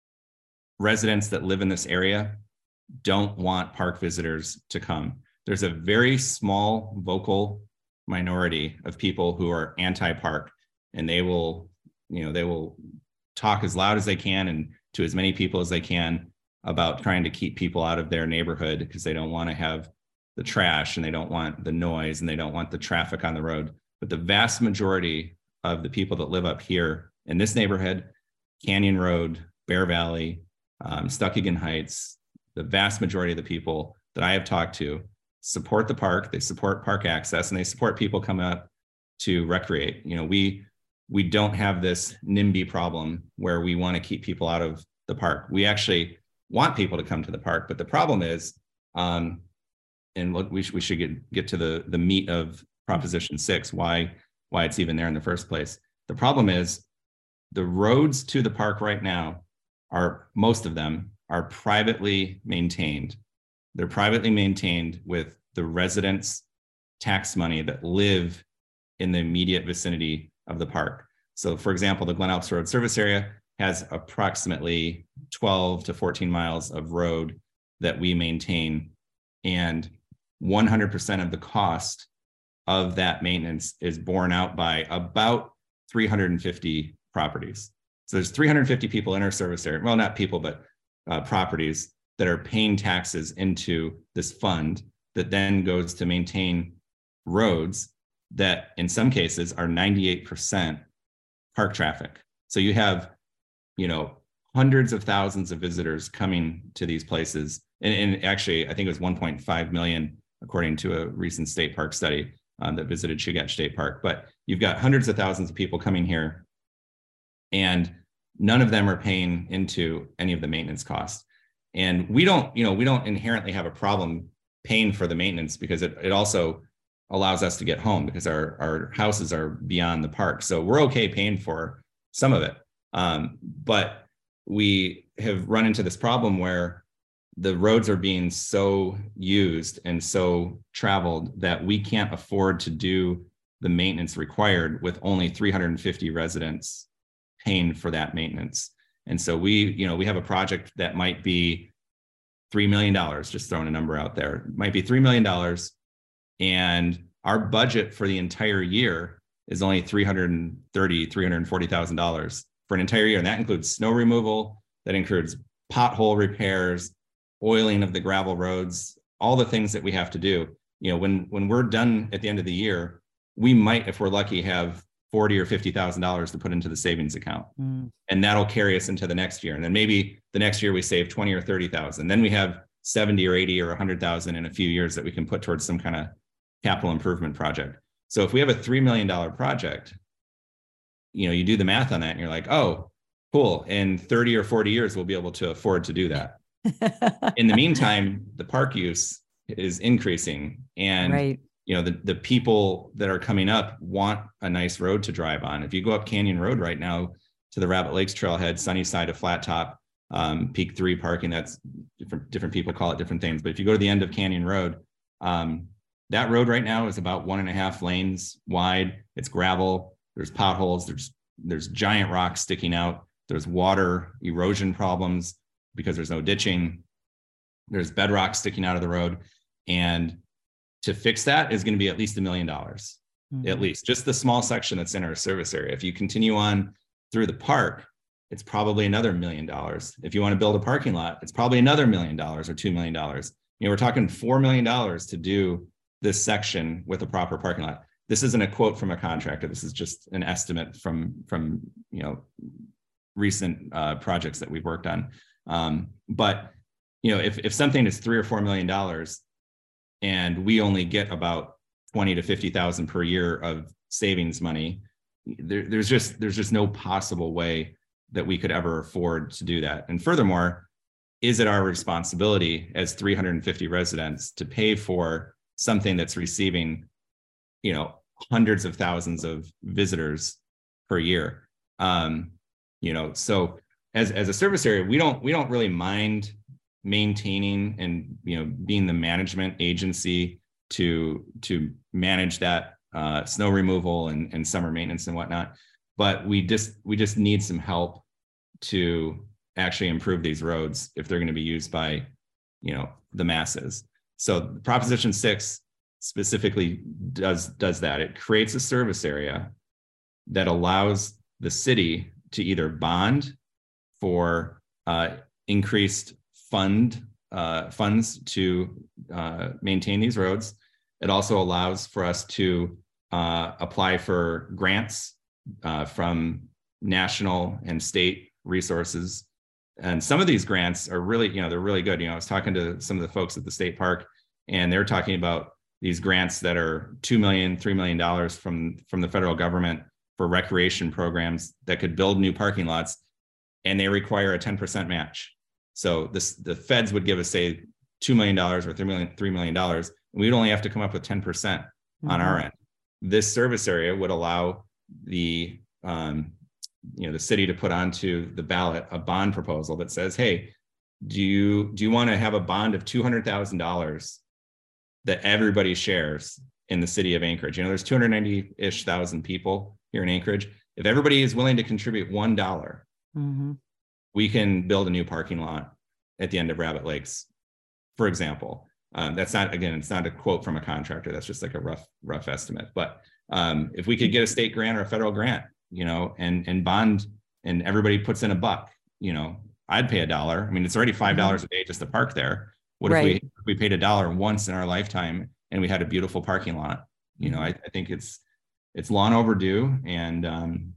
residents that live in this area don't want park visitors to come. There's a very small vocal minority of people who are anti-park, and they will, you know, they will talk as loud as they can and to as many people as they can about trying to keep people out of their neighborhood because they don't want to have the trash and they don't want the noise and they don't want the traffic on the road. But the vast majority of the people that live up here in this neighborhood, Canyon Road, Bear Valley, um, Stuckeygan Heights, the vast majority of the people that I have talked to support the park. They support park access and they support people coming up to recreate. You know, we we don't have this NIMBY problem where we want to keep people out of the park. We actually want people to come to the park, but the problem is, um, and look, we, sh- we should get get to the the meat of Proposition six, why why it's even there in the first place. The problem is the roads to the park right now are, most of them are privately maintained. They're privately maintained with the residents' tax money that live in the immediate vicinity of the park. So for example, the Glen Alps Road Service Area has approximately twelve to fourteen miles of road that we maintain, and one hundred percent of the cost of that maintenance is borne out by about three hundred fifty properties. So there's three hundred fifty people in our service area, well, not people, but uh, properties that are paying taxes into this fund that then goes to maintain roads that in some cases are ninety-eight percent park traffic. So you have, you know, hundreds of thousands of visitors coming to these places. And, and actually, I think it was one point five million, according to a recent state park study um, that visited Chugach State Park. But you've got hundreds of thousands of people coming here, and none of them are paying into any of the maintenance costs. And we don't, you know, we don't inherently have a problem paying for the maintenance because it, it also allows us to get home because our, our houses are beyond the park. So we're okay paying for some of it. Um, but we have run into this problem where the roads are being so used and so traveled that we can't afford to do the maintenance required with only three hundred fifty residents paying for that maintenance. And so we, you know, we have a project that might be three million dollars, just throwing a number out there, it might be three million dollars. And our budget for the entire year is only three hundred thirty thousand dollars, three hundred forty thousand dollars for an entire year. And that includes snow removal, that includes pothole repairs, oiling of the gravel roads, all the things that we have to do. You know, when, when we're done at the end of the year, we might, if we're lucky, have forty or fifty thousand dollars to put into the savings account. Mm. And that'll carry us into the next year. And then maybe the next year we save twenty or thirty thousand. Then we have seventy or eighty or one hundred thousand in a few years that we can put towards some kind of capital improvement project. So if we have a three million dollars project, you know, you do the math on that and you're like, oh, cool. In thirty or forty years, we'll be able to afford to do that. In the meantime, the park use is increasing, and right. you know, the, the people that are coming up want a nice road to drive on. If you go up Canyon Road right now to the Rabbit Lakes Trailhead, sunny side of Flat Top, um, Peak Three parking, that's different, different people call it different things. But if you go to the end of Canyon Road, um, that road right now is about one and a half lanes wide. It's gravel, there's potholes, there's, there's giant rocks sticking out. There's water erosion problems because there's no ditching. There's bedrock sticking out of the road. And to fix that is going to be at least a million dollars, mm-hmm. at least just the small section that's in our service area. If you continue on through the park, it's probably another million dollars. If you want to build a parking lot, it's probably another million dollars or two million dollars. You know, we're talking four million dollars to do this section with a proper parking lot. This isn't a quote from a contractor. This is just an estimate from, from, you know, recent uh, projects that we've worked on. Um, but, you know, if, if something is three or four million dollars and we only get about twenty to fifty thousand per year of savings money, there, there's just, there's just no possible way that we could ever afford to do that. And furthermore, is it our responsibility as three hundred fifty residents to pay for something that's receiving, you know, hundreds of thousands of visitors per year? Um, you know, so as, as a service area, we don't, we don't really mind maintaining and, you know, being the management agency to, to manage that uh, snow removal and, and summer maintenance and whatnot. But we just, we just need some help to actually improve these roads if they're going to be used by, you know, the masses. So Proposition six specifically does, does that. It creates a service area that allows the city to either bond for uh, increased fund uh, funds to uh, maintain these roads. It also allows for us to uh, apply for grants uh, from national and state resources. And some of these grants are really, you know, they're really good. You know, I was talking to some of the folks at the state park, and they're talking about these grants that are two million dollars, three million dollars from, from the federal government for recreation programs that could build new parking lots, and they require a ten percent match. So this, the feds would give us, say, two million dollars or three million dollars, three million dollars, and we'd only have to come up with ten percent mm-hmm. on our end. This service area would allow the, um, you know, the city to put onto the ballot a bond proposal that says, hey, do you, do you want to have a bond of two hundred thousand dollars that everybody shares in the city of Anchorage? You know, there's two hundred ninety-ish thousand people here in Anchorage. If everybody is willing to contribute one dollar, mm-hmm. we can build a new parking lot at the end of Rabbit Lakes, for example. Um, that's not, again, it's not a quote from a contractor. That's just like a rough, rough estimate. But um, if we could get a state grant or a federal grant, you know, and, and bond, and everybody puts in a buck, you know, I'd pay a dollar. I mean, it's already five dollars mm-hmm. a day just to park there. What right. if we, if we paid a dollar once in our lifetime and we had a beautiful parking lot? You know, I, I think it's, it's long overdue. And um,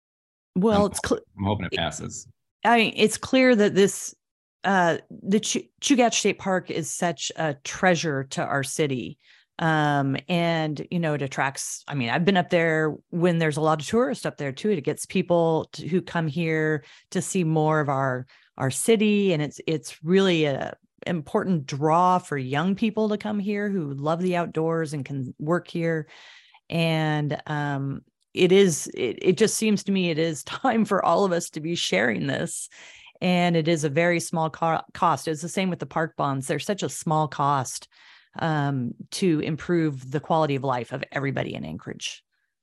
well, I'm, it's cl- I'm hoping it passes. I mean, it's clear that this, uh, the Ch- Chugach State Park is such a treasure to our city. Um, and, you know, it attracts, I mean, I've been up there when there's a lot of tourists up there too. It gets people to, who come here to see more of our, our city. And it's, it's really a important draw for young people to come here who love the outdoors and can work here. And, um, it is, it, it just seems to me it is time for all of us to be sharing this. And it is a very small co- cost. It's the same with the park bonds. They're such a small cost um, to improve the quality of life of everybody in Anchorage.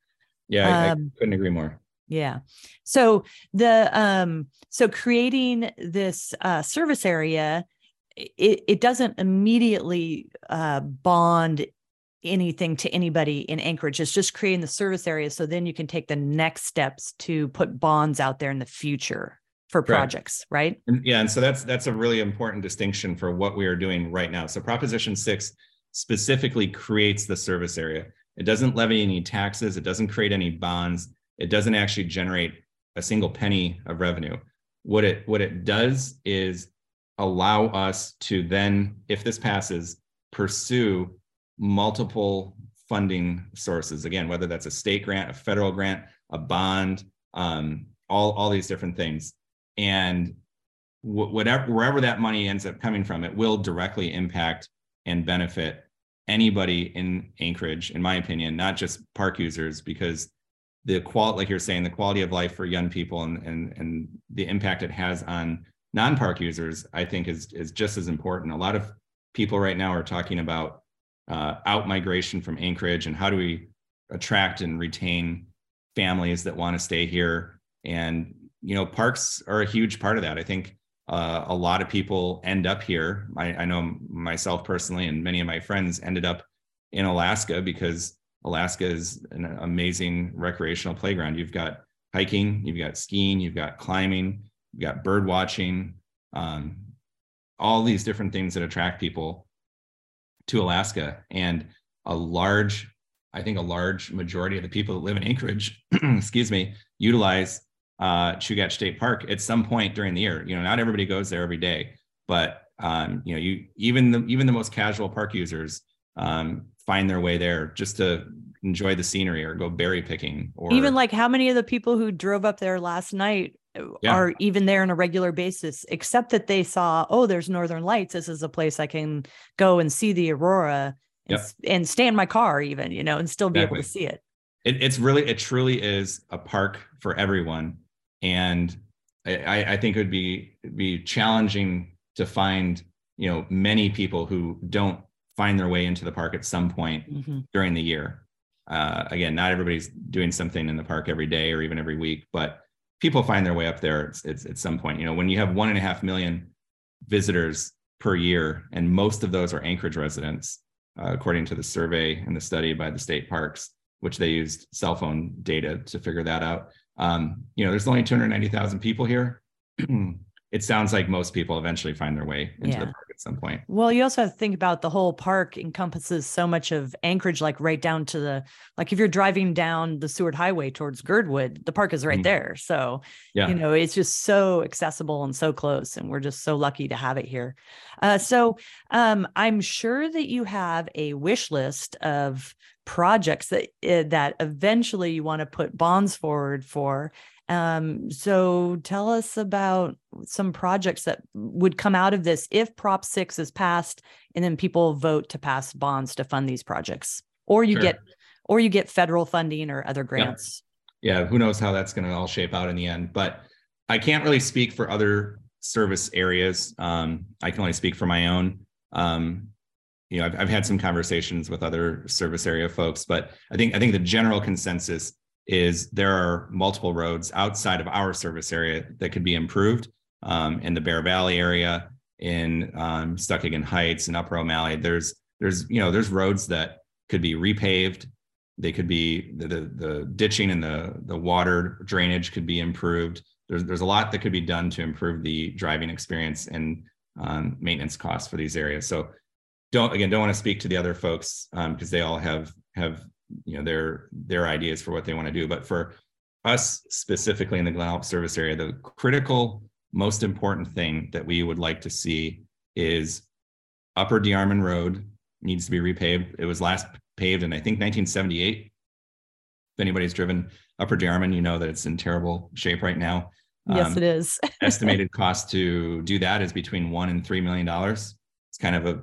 Yeah, um, I couldn't agree more. Yeah. So the, um, so creating this uh, service area, it, it doesn't immediately uh, bond anything to anybody in Anchorage. It's just creating the service area. So then you can take the next steps to put bonds out there in the future for projects, right? And yeah. And so that's, that's a really important distinction for what we are doing right now. So Proposition six specifically creates the service area. It doesn't levy any taxes. It doesn't create any bonds. It doesn't actually generate a single penny of revenue. What it, what it does is allow us to then, if this passes, pursue multiple funding sources. Again, whether that's a state grant, a federal grant, a bond, um, all, all these different things. And wh- whatever, wherever that money ends up coming from, it will directly impact and benefit anybody in Anchorage, in my opinion, not just park users, because the quality, like you're saying, the quality of life for young people and, and, and the impact it has on non-park users, I think is, is just as important. A lot of people right now are talking about uh, out migration from Anchorage and how do we attract and retain families that want to stay here. And, you know, parks are a huge part of that. I think uh, a lot of people end up here. I, I know myself personally, and many of my friends ended up in Alaska because Alaska is an amazing recreational playground. You've got hiking, you've got skiing, you've got climbing, you've got bird watching, um, all these different things that attract people to Alaska. And a large, I think a large majority of the people that live in Anchorage, excuse me, utilize uh, Chugach State Park at some point during the year. You know, not everybody goes there every day, but um, you know, you even the even the most casual park users um, find their way there just to enjoy the scenery or go berry picking. Or even like how many of the people who drove up there last night yeah. are even there on a regular basis, except that they saw, oh, there's Northern Lights. This is a place I can go and see the aurora and, yep. and stay in my car even, you know, and still be exactly. able to see it. it. It's really, it truly is a park for everyone. And I, I think it would be, be challenging to find, you know, many people who don't find their way into the park at some point mm-hmm. during the year. Uh, again, not everybody's doing something in the park every day or even every week, but people find their way up there it's, it's, at some point. You know, when you have one and a half million visitors per year, and most of those are Anchorage residents, uh, according to the survey and the study by the state parks, which they used cell phone data to figure that out. Um, you know, there's only two hundred ninety thousand people here. It sounds like most people eventually find their way into yeah. the park at some point. Well, you also have to think about the whole park encompasses so much of Anchorage, like right down to the, like if you're driving down the Seward Highway towards Girdwood, the park is right mm-hmm. there. So, yeah. you know, it's just so accessible and so close, and we're just so lucky to have it here. Uh, so um, I'm sure that you have a wish list of projects that, uh, that eventually you want to put bonds forward for. Um, so tell us about some projects that would come out of this if Prop six is passed and then people vote to pass bonds to fund these projects, or you sure. get, or you get federal funding or other grants. Yeah. yeah who knows how that's going to all shape out in the end, but I can't really speak for other service areas. Um, I can only speak for my own. Um, you know, I've, I've had some conversations with other service area folks, but I think, I think the general consensus is there are multiple roads outside of our service area that could be improved um, in the Bear Valley area, in um, Stuckhagen Heights and Upper O'Malley. There's, there's, you know, there's roads that could be repaved. They could be, the, the, the ditching and the, the water drainage could be improved. There's, there's a lot that could be done to improve the driving experience and um, maintenance costs for these areas. So don't, again, don't want to speak to the other folks because um, they all have, have, you know, their, their ideas for what they want to do. But for us specifically in the Glen Alps service area, the critical, most important thing that we would like to see is Upper DeArmond Road needs to be repaved. It was last paved in, I think, nineteen seventy-eight. If anybody's driven Upper DeArmond, you know that it's in terrible shape right now. Yes, um, it is. Estimated cost to do that is between one and three million dollars. It's kind of a,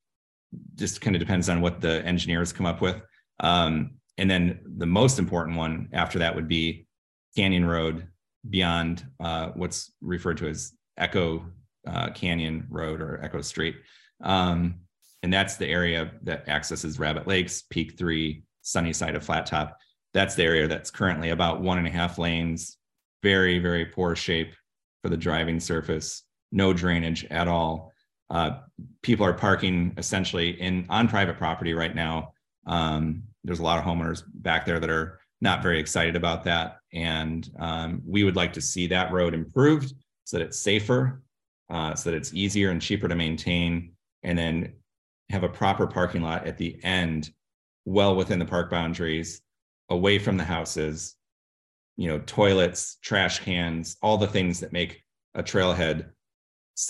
just kind of depends on what the engineers come up with. Um, and then the most important one after that would be Canyon Road beyond uh, what's referred to as Echo uh, Canyon Road or Echo Street. Um, and that's the area that accesses Rabbit Lakes, Peak three, sunny side of Flat Top. That's the area that's currently about one and a half lanes, very, very poor shape for the driving surface, no drainage at all. Uh, people are parking essentially in on private property right now. Um, there's a lot of homeowners back there that are not very excited about that. And um, we would like to see that road improved so that it's safer, uh, so that it's easier and cheaper to maintain, and then have a proper parking lot at the end, well within the park boundaries, away from the houses, you know, toilets, trash cans, all the things that make a trailhead safe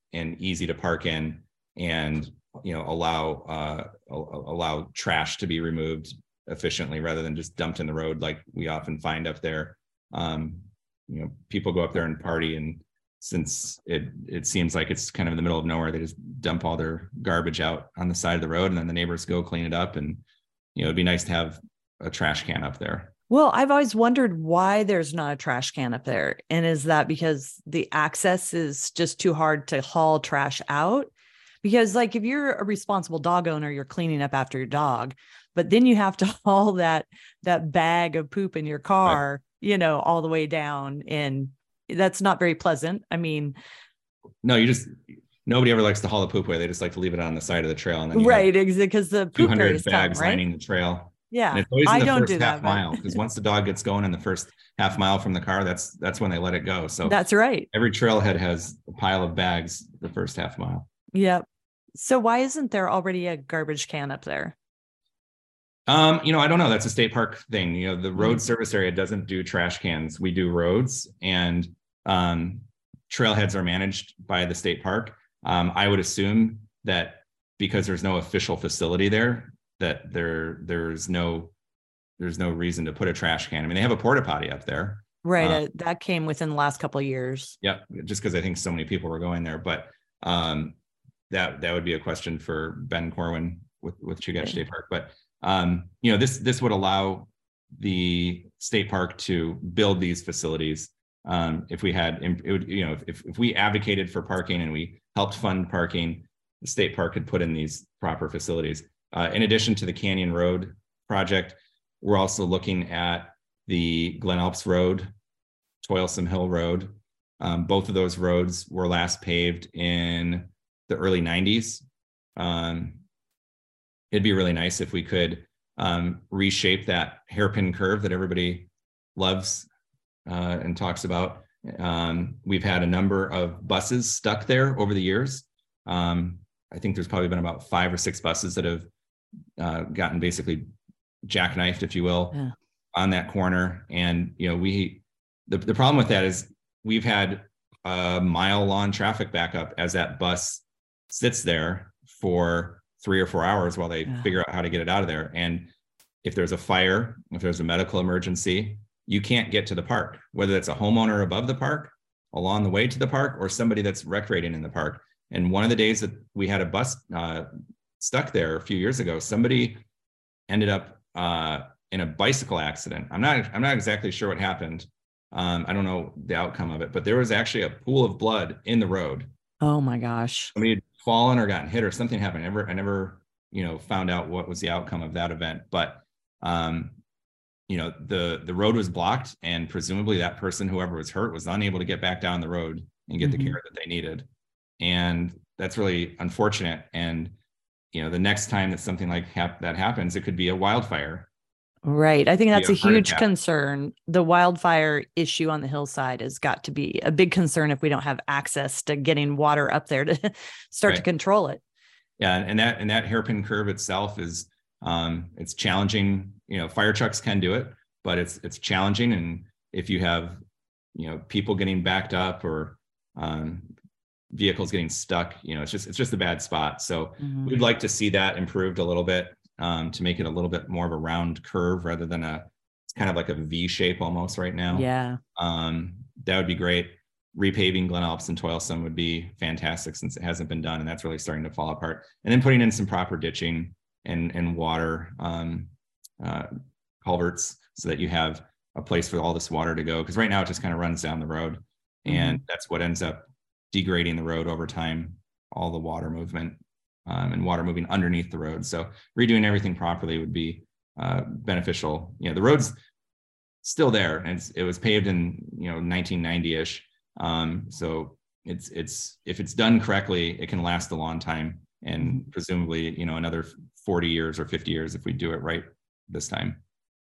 and easy to park in, and, you know, allow, uh, allow trash to be removed efficiently rather than just dumped in the road like we often find up there. Um, you know, people go up there and party, and since it it seems like it's kind of in the middle of nowhere, they just dump all their garbage out on the side of the road, and then the neighbors go clean it up. And, you know, it'd be nice to have a trash can up there. Well, I've always wondered why there's not a trash can up there. And is that because the access is just too hard to haul trash out? Because like if you're a responsible dog owner, you're cleaning up after your dog, but then you have to haul that that bag of poop in your car, right, you know, all the way down. And that's not very pleasant. I mean, no, you just, nobody ever likes to haul the poop away. They just like to leave it on the side of the trail. And then right, because the poop two hundred berries bags come, right? lining the trail. Yeah, and it's always in I the don't first do that half mile, because once the dog gets going in the first half mile from the car, that's that's when they let it go. So that's right. Every trailhead has a pile of bags the first half mile. Yep. So why isn't there already a garbage can up there? Um, you know, I don't know. That's a state park thing. You know, the road service area doesn't do trash cans. We do roads, and um, trailheads are managed by the state park. Um, I would assume that because there's no official facility there, that there there's no there's no reason to put a trash can. I mean, they have a porta potty up there. Right. Uh, uh, that came within the last couple of years. Yeah, just because I think so many people were going there. But um, that that would be a question for Ben Corwin with with Chugach okay. State Park. But um, you know, this this would allow the state park to build these facilities. Um, if we had, it would, you know, if if we advocated for parking and we helped fund parking, the state park could put in these proper facilities. Uh, in addition to the Canyon Road project, we're also looking at the Glen Alps Road, Toilsome Hill Road. Um, both of those roads were last paved in the early nineties. Um, it'd be really nice if we could um, reshape that hairpin curve that everybody loves uh, and talks about. Um, we've had a number of buses stuck there over the years. Um, I think there's probably been about five or six buses that have uh, gotten basically jackknifed, if you will, yeah. on that corner. And, you know, we, the, the problem with that is we've had a mile long traffic backup as that bus sits there for three or four hours while they yeah. figure out how to get it out of there. And if there's a fire, if there's a medical emergency, you can't get to the park, whether it's a homeowner above the park, along the way to the park, or somebody that's recreating in the park. And one of the days that we had a bus uh, stuck there a few years ago, somebody ended up uh, in a bicycle accident. I'm not, I'm not exactly sure what happened. Um, I don't know the outcome of it, but there was actually a pool of blood in the road. Oh my gosh. Somebody had fallen or gotten hit or something happened. I never, I never, you know, found out what was the outcome of that event. But, um, you know, the, the road was blocked, and presumably that person, whoever was hurt, was unable to get back down the road and get mm-hmm. the care that they needed. And that's really unfortunate. And, you know, the next time that something like hap- that happens, it could be a wildfire. Right. I think that's a huge concern. The wildfire issue on the hillside has got to be a big concern if we don't have access to getting water up there to start right. to control it. Yeah. And that, and that hairpin curve itself is, um, it's challenging. You know, fire trucks can do it, but it's, it's challenging. And if you have, you know, people getting backed up or, um, vehicles getting stuck, you know, it's just, it's just a bad spot. So mm-hmm. we'd like to see that improved a little bit, um, to make it a little bit more of a round curve rather than a, it's kind of like a V shape almost right now. Yeah. Um, that would be great. Repaving Glen Alps and Toilsome would be fantastic since it hasn't been done, and that's really starting to fall apart. And then putting in some proper ditching and, and water, um, uh, culverts so that you have a place for all this water to go. Because right now it just kind of runs down the road, mm-hmm. and that's what ends up degrading the road over time, all the water movement um, and water moving underneath the road. So redoing everything properly would be uh, beneficial. You know, the road's still there, and it's, it was paved in, you know, nineteen ninety-ish. Um, so it's, it's, if it's done correctly, it can last a long time, and presumably, you know, another forty years or fifty years if we do it right this time.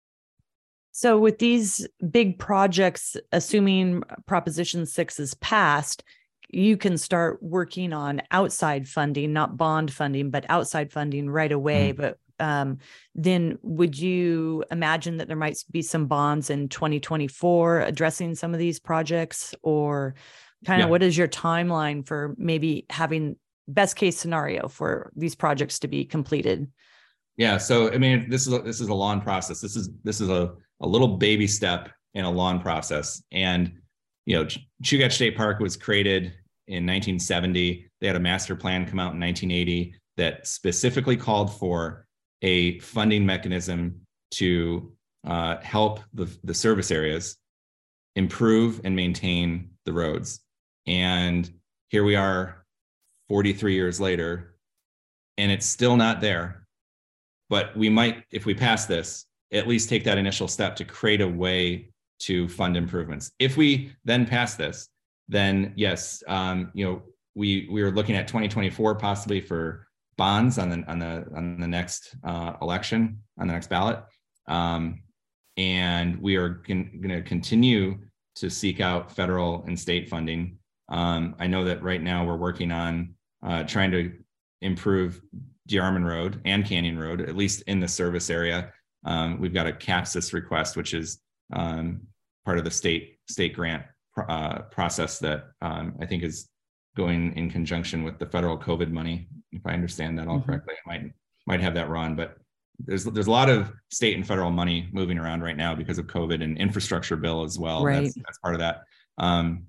So with these big projects, assuming Proposition six is passed, you can start working on outside funding, not bond funding, but outside funding right away. Mm-hmm. But um, then would you imagine that there might be some bonds in twenty twenty-four addressing some of these projects? Or Kind of Yeah. what is your timeline for maybe having best case scenario for these projects to be completed? Yeah. So, I mean, this is a, this is a long process. This is this is a, a little baby step in a long process. And, you know, Ch- Chugach State Park was created in nineteen seventy. They had a master plan come out in nineteen eighty that specifically called for a funding mechanism to uh, help the, the service areas improve and maintain the roads. And here we are forty-three years later, and it's still not there. But we might, if we pass this, at least take that initial step to create a way to fund improvements. If we then pass this, then yes, um, you know, we we are looking at twenty twenty-four possibly for bonds on the on the on the next uh, election, on the next ballot, um, and we are going to continue to seek out federal and state funding. Um, I know that right now we're working on uh, trying to improve DeArmond Road and Canyon Road, at least in the service area. Um, we've got a CAPSIS request, which is um, part of the state state grant uh, process that um, I think is going in conjunction with the federal COVID money. If I understand that all mm-hmm. correctly, I might might have that wrong, but there's there's a lot of state and federal money moving around right now because of COVID and infrastructure bill as well. Right. That's, that's part of that. Um,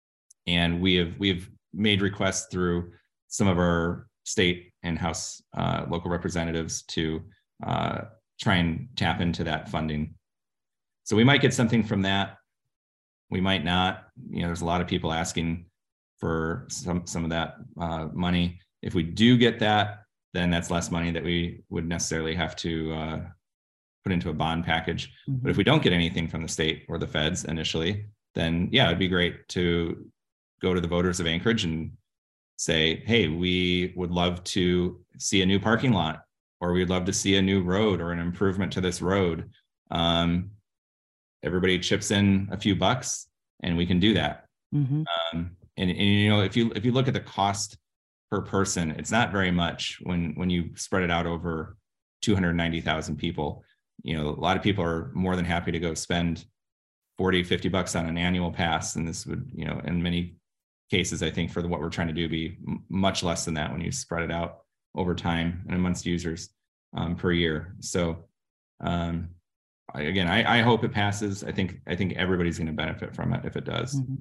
and we have we have made requests through some of our state and House uh, local representatives to uh, try and tap into that funding. So we might get something from that. We might not. You know, there's a lot of people asking for some some of that uh, money. If we do get that, then that's less money that we would necessarily have to uh, put into a bond package. Mm-hmm. But if we don't get anything from the state or the feds initially, then yeah, it'd be great to go to the voters of Anchorage and say, hey, we would love to see a new parking lot, or we'd love to see a new road or an improvement to this road. Um, everybody chips in a few bucks and we can do that. Mm-hmm. Um, and, and, you know, if you if you look at the cost per person, it's not very much when when you spread it out over two hundred ninety thousand people. You know, a lot of people are more than happy to go spend forty, fifty bucks on an annual pass. And this would, you know, in many cases, I think for the, what we're trying to do, be m- much less than that when you spread it out over time and amongst users um, per year. So um, I, again, I, I hope it passes. I think I think everybody's going to benefit from it if it does. Mm-hmm.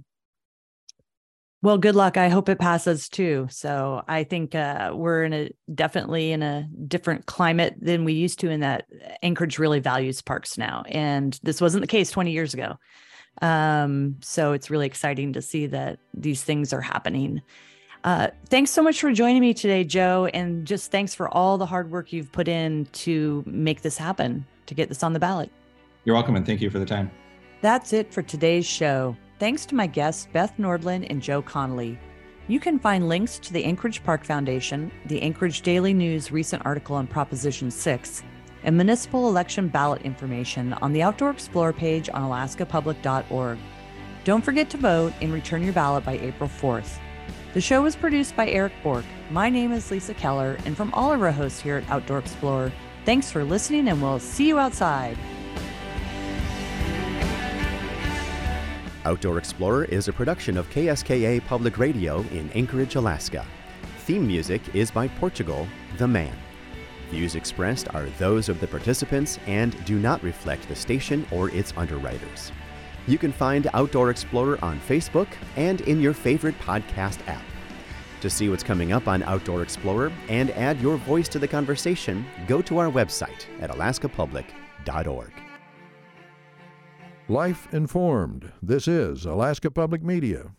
Well, good luck. I hope it passes too. So I think uh, we're in a definitely in a different climate than we used to, in that Anchorage really values parks now. And this wasn't the case twenty years ago. Um, so it's really exciting to see that these things are happening. Uh, thanks so much for joining me today, Joe. And just thanks for all the hard work you've put in to make this happen, to get this on the ballot. You're welcome. And thank you for the time. That's it for today's show. Thanks to my guests, Beth Nordland and Joe Connolly. You can find links to the Anchorage Park Foundation, the Anchorage Daily News recent article on Proposition six, and municipal election ballot information on the Outdoor Explorer page on alaska public dot org. Don't forget to vote and return your ballot by April fourth. The show was produced by Eric Bork. My name is Lisa Keller, and from all of our hosts here at Outdoor Explorer, thanks for listening, and we'll see you outside. Outdoor Explorer is a production of K S K A Public Radio in Anchorage, Alaska. Theme music is by Portugal, The Man. Views expressed are those of the participants and do not reflect the station or its underwriters. You can find Outdoor Explorer on Facebook and in your favorite podcast app. To see what's coming up on Outdoor Explorer and add your voice to the conversation, go to our website at alaska public dot org. Life informed. This is Alaska Public Media.